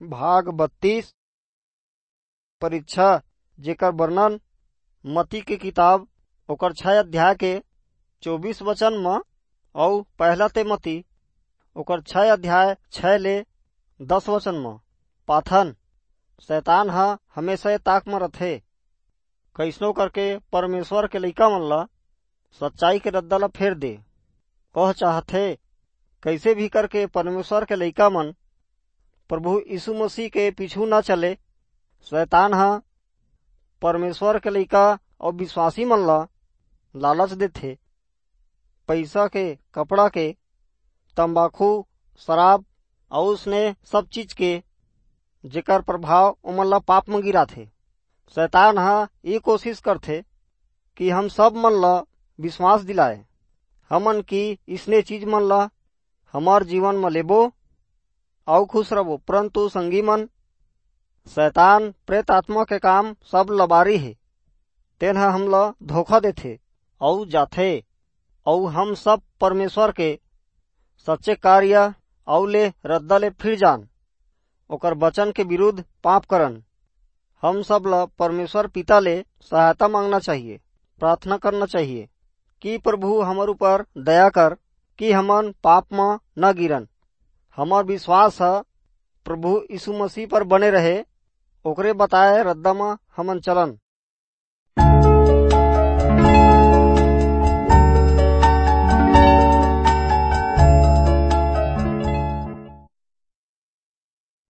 भाग 32 परीक्षा जेकर वर्णन मती के किताब ओकर 6 अध्याय के 24 वचन में और पहला ते मती ओकर 6 अध्याय 6 ले 10 वचन में। पाथन शैतान हमेशा ताक में रथे कैसनो करके परमेश्वर के लइका मन ला सच्चाई के रद्दा ला फेर दे। कह चाहथे कैसे भी करके परमेश्वर के लइका मन प्रभु यीशु मसीह के पीछू न चले। शैतान परमेश्वर के लइका और विश्वासी मन ला लालच देथे पैसा के, कपड़ा के, तंबाकू, शराब और उसने सब चीज के जेकर प्रभाव उमन ला पाप में गिराथे। शैतान ये कोशिश करथे कि हम सब मन ला विश्वास दिलाए हमन की इसने चीज मन ला हमार जीवन में लेबो और खुश रहो। परंतु संगी मन शैतान प्रेत आत्मा के काम सब लबारी है तेन हमला धोखा देथे और जाथे और हम सब परमेश्वर के सच्चे कार्य और ले रद्दा ले फिर जान ओकर वचन के विरुद्ध पाप करन। हम सब ला परमेश्वर पिता ले सहायता मांगना चाहिए, प्रार्थना करना चाहिए कि प्रभु हमार ऊपर दया कर कि हमन पाप में न गिरन। हमार विश्वास प्रभु यीशु मसीह पर बने रहे ओकरे बताए रद्दा में हमन चलन।